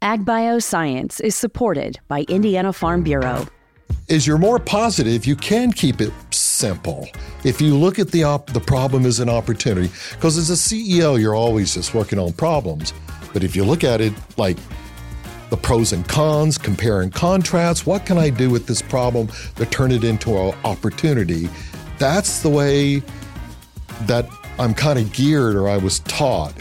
Ag Bioscience is supported by Indiana Farm Bureau. As you're more positive, you can keep it simple. If you look at the problem as an opportunity, because as a CEO, you're always just working on problems. But if you look at it like the pros and cons, compare and contrast, what can I do with this problem to turn it into an opportunity? That's the way that I'm kind of geared, or I was taught.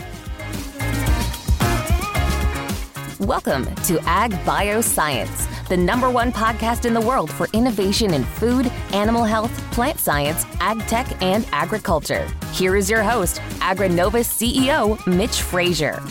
Welcome to Ag Bioscience, the #1 podcast in the world for innovation in food, animal health, plant science, ag tech, and agriculture. Here is your host, AgriNovus CEO, Mitch Frazier.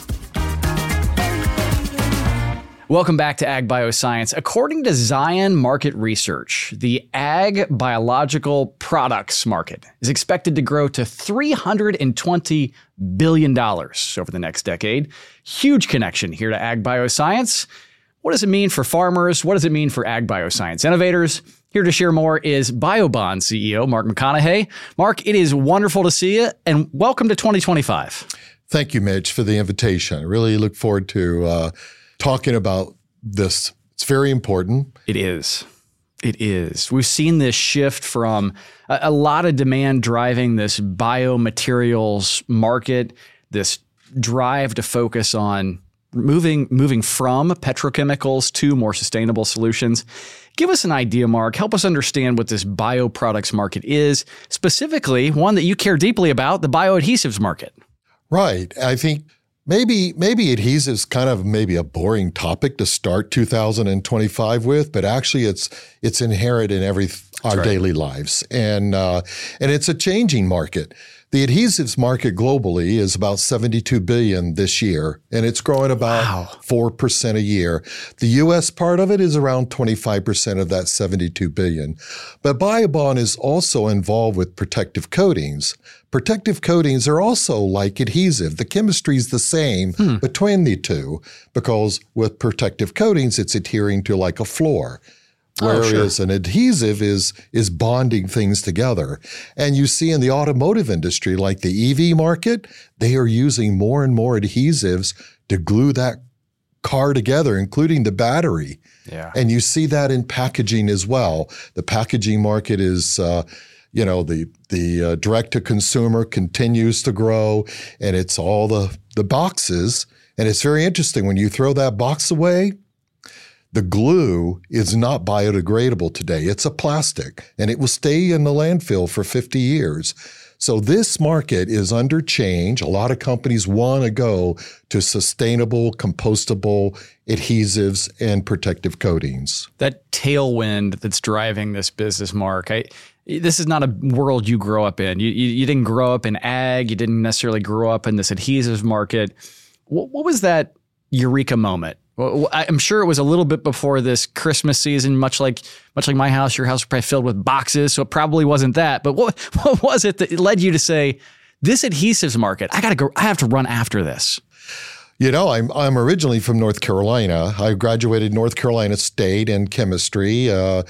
Welcome back to Ag Bioscience. According to Zion Market Research, the ag biological products market is expected to grow to $320 billion over the next decade. Huge connection here to Ag Bioscience. What does it mean for farmers? What does it mean for ag bioscience innovators? Here to share more is Biobon CEO Mark McConaughey. Mark, it is wonderful to see you, and welcome to 2025. Thank you, Mitch, for the invitation. I really look forward to talking about this. It's very important. It is. It is. We've seen this shift from a lot of demand driving this biomaterials market, this drive to focus on moving from petrochemicals to more sustainable solutions. Give us an idea, Mark. Help us understand what this bioproducts market is, specifically one that you care deeply about, the bioadhesives market. Right. I think Maybe adhesives kind of maybe a boring topic to start 2025 with, but actually it's inherent in our daily lives, and it's a changing market. The adhesives market globally is about $72 billion this year, and it's growing about 4% a year. The U.S. part of it is around 25% of that $72 billion. But Biobon is also involved with protective coatings. Protective coatings are also like adhesive. The chemistry is the same between the two, because with protective coatings, it's adhering to like a floor. Whereas an adhesive is bonding things together. And you see in the automotive industry, like the EV market, they are using more and more adhesives to glue that car together, including the battery. Yeah. And you see that in packaging as well. The packaging market is, the direct-to-consumer continues to grow, and it's all the boxes. And it's very interesting. When you throw that box away, the glue is not biodegradable today. It's a plastic, and it will stay in the landfill for 50 years. So this market is under change. A lot of companies want to go to sustainable, compostable adhesives and protective coatings. That tailwind that's driving this business, Mark, this is not a world you grow up in. You didn't grow up in ag. You didn't necessarily grow up in this adhesives market. What was that eureka moment? Well, I'm sure it was a little bit before this Christmas season, much like my house. Your house was probably filled with boxes, so it probably wasn't that. But what was it that led you to say, this adhesives market, I have to run after this? You know, I'm originally from North Carolina. I graduated North Carolina State in chemistry, at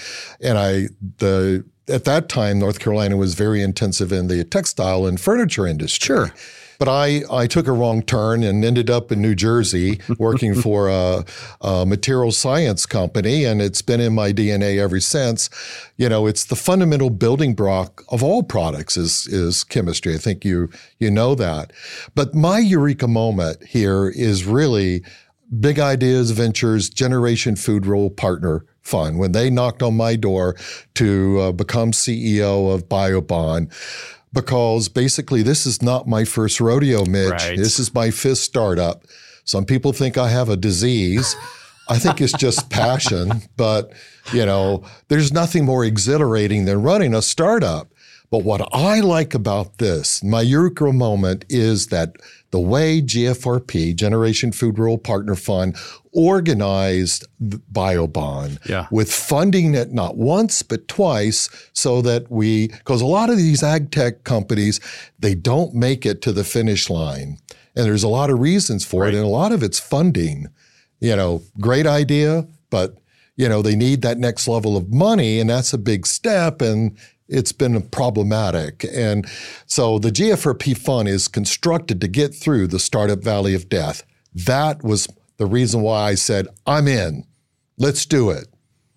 that time, North Carolina was very intensive in the textile and furniture industry. Sure. But I took a wrong turn and ended up in New Jersey working for a material science company, and it's been in my DNA ever since. You know, it's the fundamental building block of all products is chemistry. I think you know that. But my eureka moment here is really Big Ideas Ventures Generation Food Role Partner Fund, when they knocked on my door to become CEO of Biobon. Because basically, this is not my first rodeo, Mitch. Right. This is my 5th startup. Some people think I have a disease. I think it's just passion. But, there's nothing more exhilarating than running a startup. But what I like about this, my eureka moment, is that the way GFRP, Generation Food Role Partner Fund, organized Biobon with funding it not once but twice, so that because a lot of these ag tech companies, they don't make it to the finish line. And there's a lot of reasons for it, and a lot of it's funding. Great idea, but they need that next level of money, and that's a big step, and it's been problematic. And so the GFRP fund is constructed to get through the startup valley of death. That was the reason why I said, I'm in. Let's do it.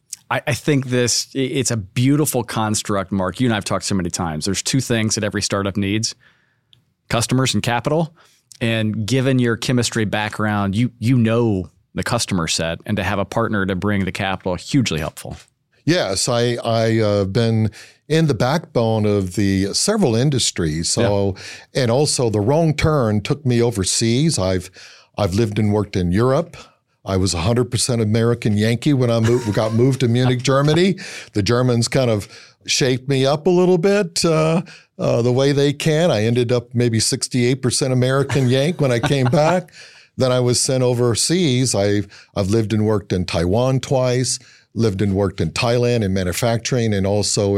I think it's a beautiful construct, Mark. You and I have talked so many times. There's two things that every startup needs: customers and capital. And given your chemistry background, you know the customer set, and to have a partner to bring the capital, hugely helpful. Yes, I've been in the backbone of the several industries. So, and also the wrong turn took me overseas. I've lived and worked in Europe. I was 100% American Yankee when I got moved to Munich, Germany. The Germans kind of shaped me up a little bit the way they can. I ended up maybe 68% American Yank when I came back. Then I was sent overseas. I've lived and worked in Taiwan twice, lived and worked in Thailand in manufacturing, and also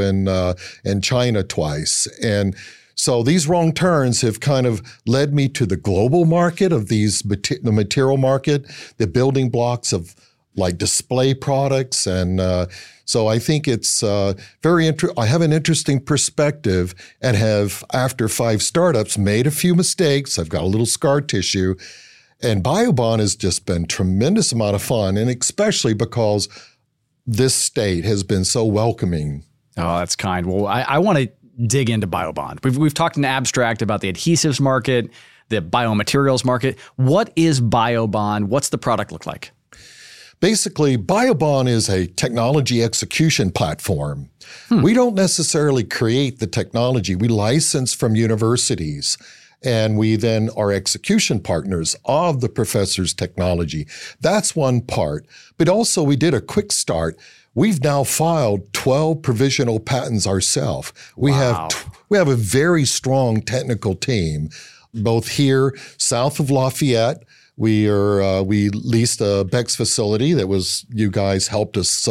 in China twice. And so these wrong turns have kind of led me to the global market of the material market, the building blocks of like display products. And so I think it's very interesting. I have an interesting perspective and have, after 5 startups, made a few mistakes. I've got a little scar tissue. And BioBond has just been a tremendous amount of fun, and especially because this state has been so welcoming. Oh, that's kind. Well, I want to dig into BioBond. We've talked in abstract about the adhesives market, the biomaterials market. What is BioBond? What's the product look like? Basically, BioBond is a technology execution platform. We don't necessarily create the technology. We license from universities, and we then are execution partners of the professor's technology. That's one part. But also we did a quick start. We've now filed 12 provisional patents ourselves. We have a very strong technical team, both here south of Lafayette. We leased a BEX facility that you guys helped us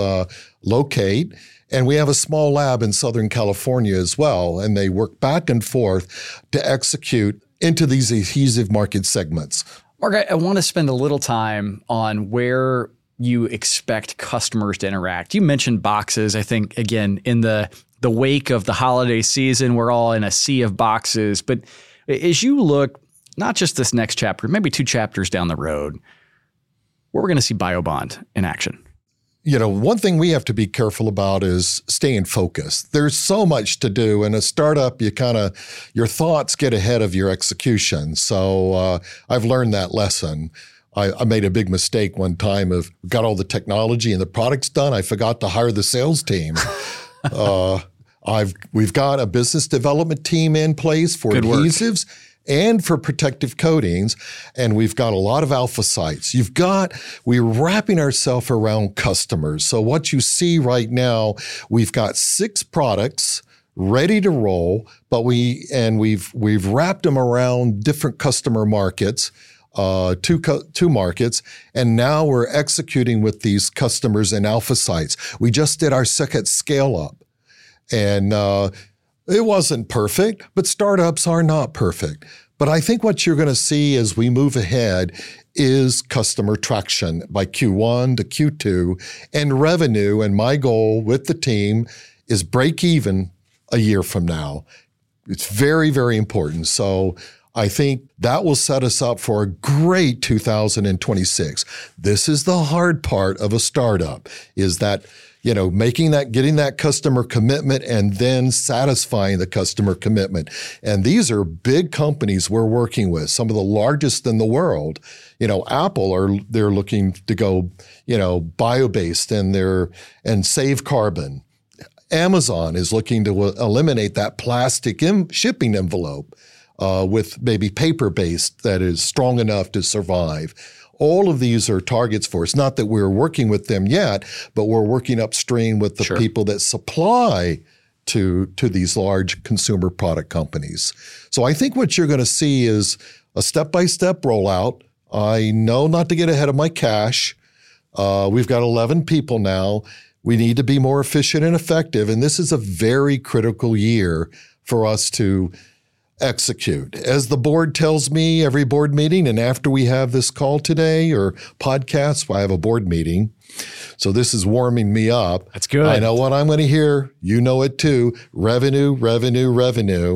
locate. And we have a small lab in Southern California as well. And they work back and forth to execute into these adhesive market segments. Mark, I want to spend a little time on where you expect customers to interact. You mentioned boxes. I think, again, in the wake of the holiday season, we're all in a sea of boxes. But as you look, not just this next chapter, maybe 2 chapters down the road, where we're going to see BioBond in action. You know, one thing we have to be careful about is staying focused. There's so much to do. In a startup, your thoughts get ahead of your execution. So I've learned that lesson. I made a big mistake one time of got all the technology and the products done. I forgot to hire the sales team. We've got a business development team in place for adhesives and for protective coatings, and we've got a lot of alpha sites. We're wrapping ourselves around customers. So what you see right now, we've got 6 products ready to roll, but we've wrapped them around different customer markets. 2 markets, and now we're executing with these customers in alpha sites. We just did our second scale up, and it wasn't perfect, but startups are not perfect. But I think what you're going to see as we move ahead is customer traction by Q1 to Q2 and revenue. And my goal with the team is break even a year from now. It's very, very important. So I think that will set us up for a great 2026. This is the hard part of a startup, is that, getting that customer commitment and then satisfying the customer commitment. And these are big companies we're working with, some of the largest in the world. Apple they're looking to go, bio-based and save carbon. Amazon is looking to eliminate that plastic shipping envelope. With maybe paper-based that is strong enough to survive. All of these are targets for us. Not that we're working with them yet, but we're working upstream with the people that supply to these large consumer product companies. So I think what you're going to see is a step-by-step rollout. I know not to get ahead of my cash. We've got 11 people now. We need to be more efficient and effective, and this is a very critical year for us to execute. As the board tells me every board meeting, and after we have this call today or podcast, I have a board meeting. So this is warming me up. That's good. I know what I'm going to hear. You know it too. Revenue, revenue, revenue.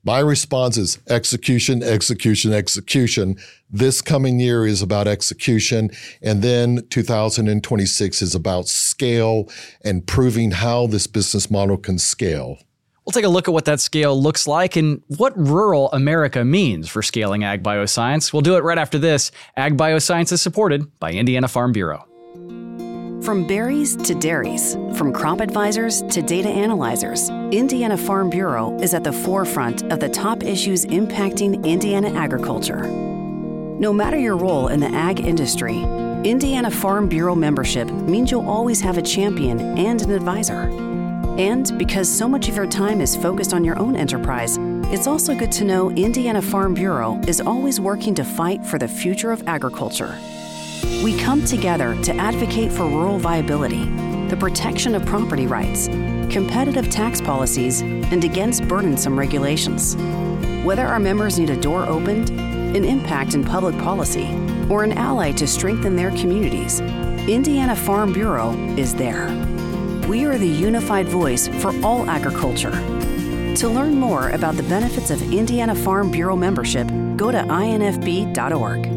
My response is execution, execution, execution. This coming year is about execution. And then 2026 is about scale and proving how this business model can scale. We'll take a look at what that scale looks like and what rural America means for scaling ag bioscience. We'll do it right after this. Ag Bioscience is supported by Indiana Farm Bureau. From berries to dairies, from crop advisors to data analyzers, Indiana Farm Bureau is at the forefront of the top issues impacting Indiana agriculture. No matter your role in the ag industry, Indiana Farm Bureau membership means you'll always have a champion and an advisor. And because so much of your time is focused on your own enterprise, it's also good to know Indiana Farm Bureau is always working to fight for the future of agriculture. We come together to advocate for rural viability, the protection of property rights, competitive tax policies, and against burdensome regulations. Whether our members need a door opened, an impact in public policy, or an ally to strengthen their communities, Indiana Farm Bureau is there. We are the unified voice for all agriculture. To learn more about the benefits of Indiana Farm Bureau membership, go to infb.org.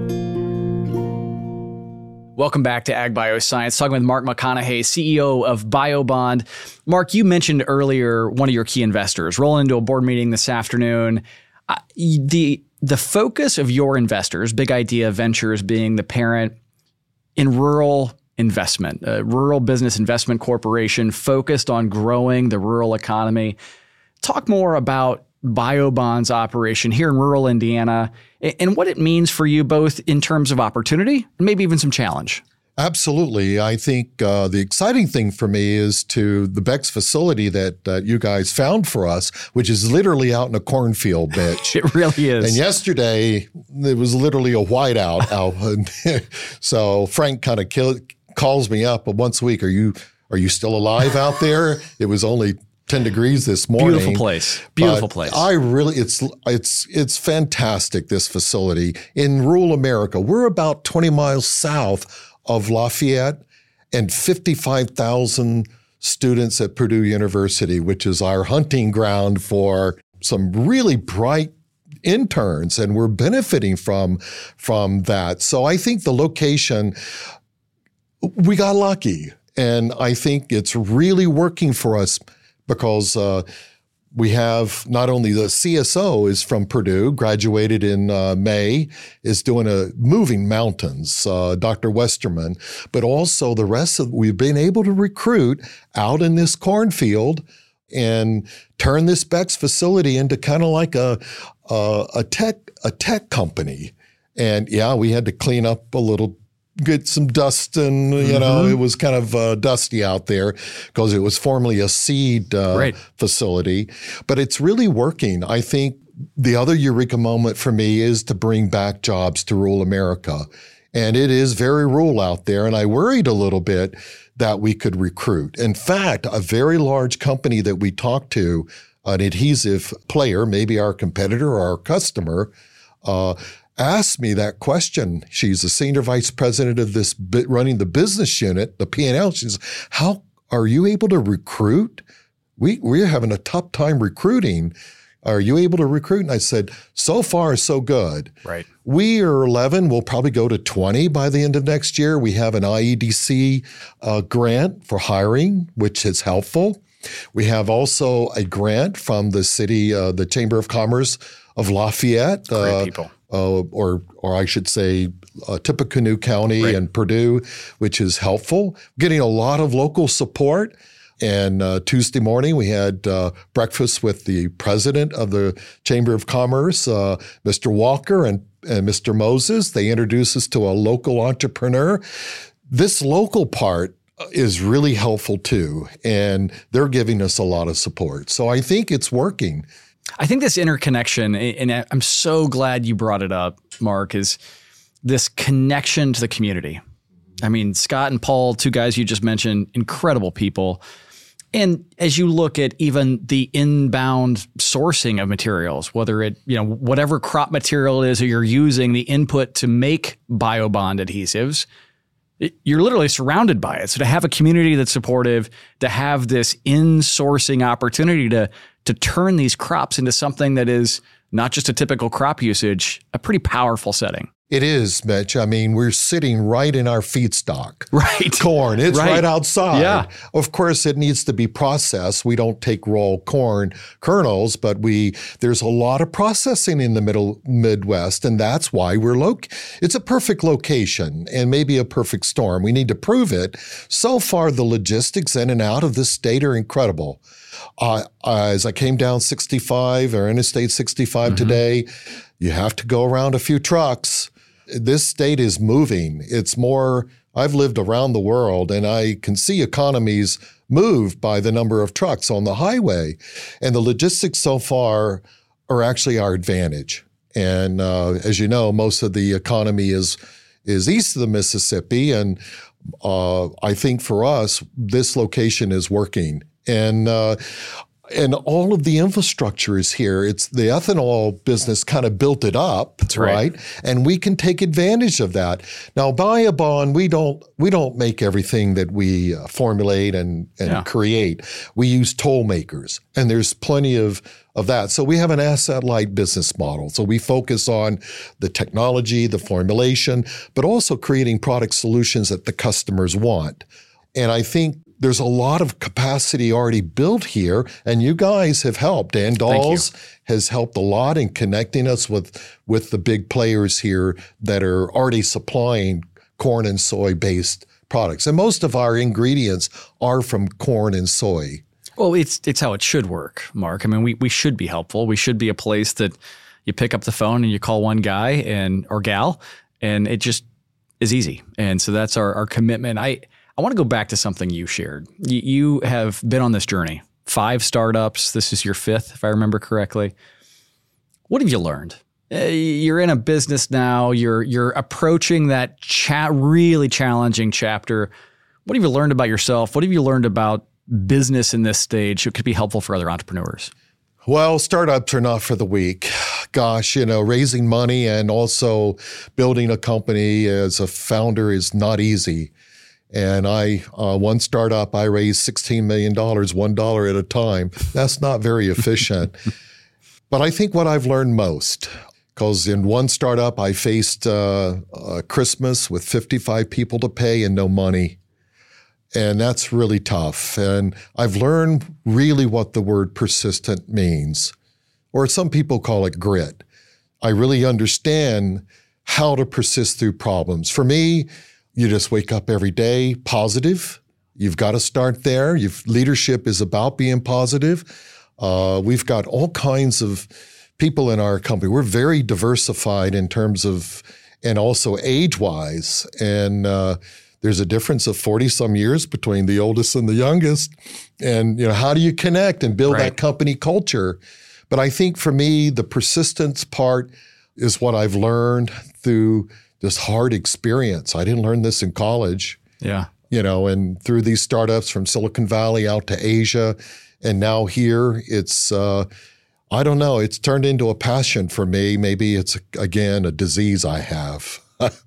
Welcome back to Ag Bioscience, talking with Mark McConaughey, CEO of BioBond. Mark, you mentioned earlier one of your key investors rolling into a board meeting this afternoon. The focus of your investors, Big Idea Ventures being the parent in rural investment, a rural business investment corporation focused on growing the rural economy. Talk more about BioBond's operation here in rural Indiana and what it means for you both in terms of opportunity and maybe even some challenge. Absolutely. I think the exciting thing for me is to the BEX facility that you guys found for us, which is literally out in a cornfield, Mitch. It really is. And yesterday, it was literally a whiteout out. So Frank kind of calls me up once a week. Are you still alive out there? It was only 10 degrees this morning. Beautiful place. Beautiful place. I really, it's fantastic, this facility. In rural America, we're about 20 miles south of Lafayette and 55,000 students at Purdue University, which is our hunting ground for some really bright interns, and we're benefiting from that. So I think the location, we got lucky, and I think it's really working for us because we have not only the CSO is from Purdue, graduated in May, is doing moving mountains, Dr. Westerman, but also the rest of, we've been able to recruit out in this cornfield and turn this BEX facility into kind of like a tech company. And yeah, we had to clean up a little, get some dust, and it was kind of dusty out there because it was formerly a seed facility, but it's really working. I think the other eureka moment for me is to bring back jobs to rural America. And it is very rural out there. And I worried a little bit that we could recruit. In fact, a very large company that we talked to, an adhesive player, maybe our competitor or our customer, asked me that question. She's the senior vice president of this running the business unit, the P&L. She says, how are you able to recruit? We're having a tough time recruiting. Are you able to recruit? And I said, so far, so good. Right. We are 11. We'll probably go to 20 by the end of next year. We have an IEDC grant for hiring, which is helpful. We have also a grant from the city, the Chamber of Commerce of Lafayette. Great people. Or I should say Tippecanoe County and Purdue, which is helpful. Getting a lot of local support. And Tuesday morning, we had breakfast with the president of the Chamber of Commerce, Mr. Walker and Mr. Moses. They introduced us to a local entrepreneur. This local part is really helpful too, and they're giving us a lot of support. So I think it's working. I think this interconnection, and I'm so glad you brought it up, Mark, is this connection to the community. I mean, Scott and Paul, two guys you just mentioned, incredible people. And as you look at even the inbound sourcing of materials, whether it, whatever crop material it is that you're using, the input to make BioBond adhesives, you're literally surrounded by it. So to have a community that's supportive, to have this in-sourcing opportunity to to turn these crops into something that is not just a typical crop usage, a pretty powerful setting. It is, Mitch. I mean, we're sitting right in our feedstock. Right. Corn. It's right outside. Yeah. Of course, it needs to be processed. We don't take raw corn kernels, but there's a lot of processing in the Midwest, and that's why it's a perfect location and maybe a perfect storm. We need to prove it. So far, the logistics in and out of this state are incredible. As I came down 65 or Interstate 65 today, you have to go around a few trucks. This state is moving. I've lived around the world and I can see economies moved by the number of trucks on the highway. And the logistics so far are actually our advantage. And as you know, most of the economy is east of the Mississippi. And I think for us, this location is working. And all of the infrastructure is here. It's the ethanol business kind of built it up, That's right? And we can take advantage of that. Now, Bayabon, we don't make everything that we formulate and create. We use toll makers, and there's plenty of that. So we have an asset-light business model. So we focus on the technology, the formulation, but also creating product solutions that the customers want. And I think there's a lot of capacity already built here, and you guys have helped. Dan Dawes has helped a lot in connecting us with the big players here that are already supplying corn and soy-based products. And most of our ingredients are from corn and soy. Well, it's how it should work, Mark. I mean, we should be helpful. We should be a place that you pick up the phone and you call one guy or gal, and it just is easy. And so that's our commitment. I want to go back to something you shared. You have been on this journey, 5 startups. This is your 5th, if I remember correctly. What have you learned? You're in a business now. You're approaching that really challenging chapter. What have you learned about yourself? What have you learned about business in this stage that could be helpful for other entrepreneurs? Well, startups are not for the weak. Gosh, raising money and also building a company as a founder is not easy. And one startup, I raised $16 million, $1 at a time. That's not very efficient. But I think what I've learned most, because in one startup, I faced Christmas with 55 people to pay and no money. And that's really tough. And I've learned really what the word persistent means, or some people call it grit. I really understand how to persist through problems. For me, you just wake up every day positive. You've got to start there. Leadership is about being positive. We've got all kinds of people in our company. We're very diversified in terms of, and also age-wise. And there's a difference of 40-some years between the oldest and the youngest. And how do you connect and build that company culture? But I think for me, the persistence part is what I've learned through this hard experience. I didn't learn this in college. Yeah. And through these startups from Silicon Valley out to Asia, and now here, it's, I don't know, it's turned into a passion for me. Maybe it's, again, a disease I have.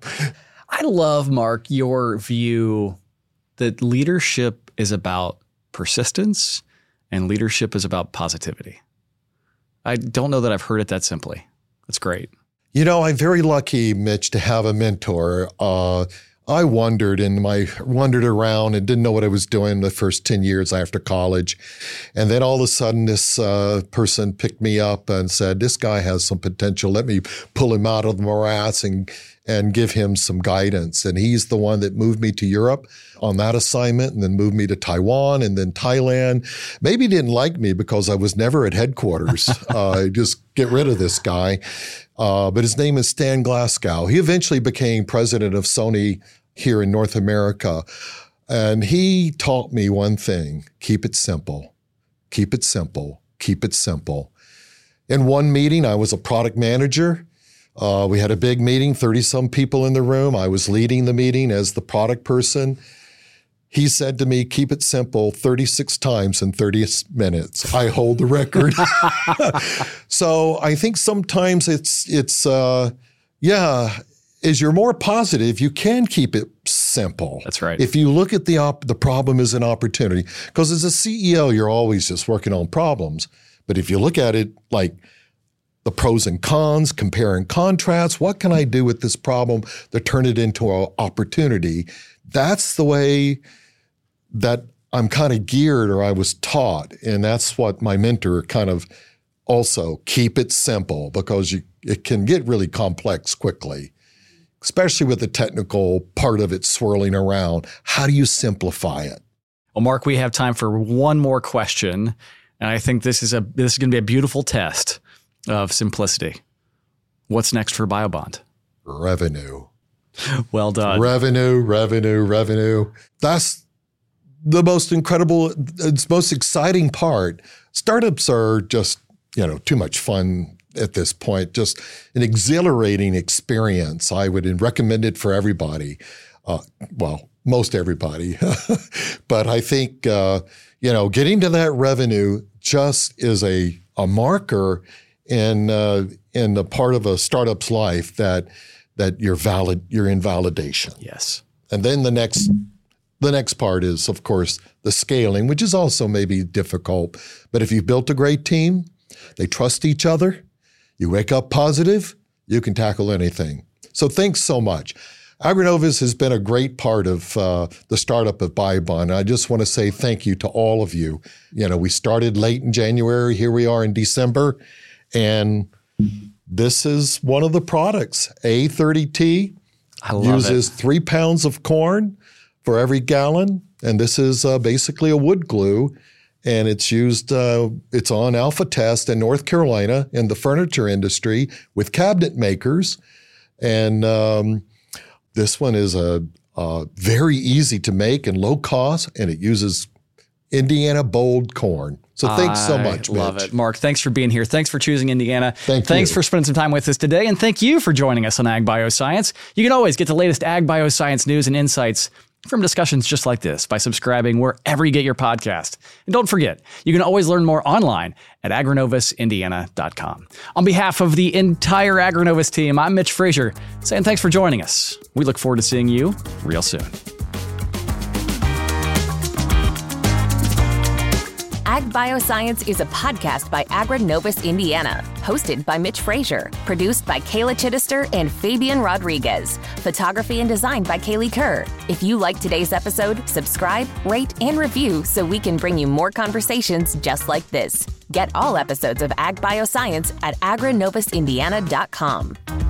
I love, Mark, your view that leadership is about persistence and leadership is about positivity. I don't know that I've heard it that simply. That's great. I'm very lucky, Mitch, to have a mentor. I wandered around and didn't know what I was doing the first 10 years after college. And then all of a sudden, this person picked me up and said, this guy has some potential. Let me pull him out of the morass and give him some guidance. And he's the one that moved me to Europe on that assignment and then moved me to Taiwan and then Thailand. Maybe he didn't like me because I was never at headquarters. Just get rid of this guy. But his name is Stan Glasgow. He eventually became president of Sony here in North America. And he taught me one thing: keep it simple, keep it simple, keep it simple. In one meeting, I was a product manager. We had a big meeting, 30-some people in the room. I was leading the meeting as the product person. He said to me, keep it simple 36 times in 30 minutes. I hold the record. So I think sometimes it's as you're more positive, you can keep it simple. That's right. If you look at the problem as an opportunity, because as a CEO, you're always just working on problems. But if you look at it like the pros and cons, compare and contrast, what can I do with this problem to turn it into an opportunity? That's the way that I'm kind of geared, or I was taught. And that's what my mentor kind of also, keep it simple, because it can get really complex quickly, especially with the technical part of it swirling around. How do you simplify it? Well, Mark, we have time for one more question. And I think this is going to be a beautiful test of simplicity. What's next for BioBond? Revenue. Well done. Revenue. That's the most incredible, it's most exciting part. Startups are just, too much fun at this point, just an exhilarating experience. I would recommend it for everybody. Most everybody. But I think, getting to that revenue just is a marker in the part of a startup's life that you're in validation. Yes. And then the next part is, of course, the scaling, which is also maybe difficult. But if you've built a great team, they trust each other, you wake up positive, you can tackle anything. So thanks so much. AgriNovus has been a great part of the startup of BioBond. I just want to say thank you to all of you. We started late in January. Here we are in December. And this is one of the products. A30T uses 3 pounds of corn for every gallon. And this is basically a wood glue. And it's used, it's on alpha test in North Carolina in the furniture industry with cabinet makers. And this one is very easy to make and low cost, and it uses Indiana bold corn. So thanks so much, Mitch. Love it. Mark, thanks for being here. Thanks for choosing Indiana. Thanks for spending some time with us today. And thank you for joining us on Ag Bioscience. You can always get the latest Ag Bioscience news and insights from discussions just like this by subscribing wherever you get your podcast. And don't forget, you can always learn more online at agrinovusindiana.com. On behalf of the entire AgriNovus team, I'm Mitch Frazier, saying thanks for joining us. We look forward to seeing you real soon. Ag Bioscience is a podcast by AgriNovus Indiana, hosted by Mitch Frazier, produced by Kayla Chittister and Fabian Rodriguez, photography and design by Kaylee Kerr. If you like today's episode, subscribe, rate, and review so we can bring you more conversations just like this. Get all episodes of Ag Bioscience at agrinovusindiana.com.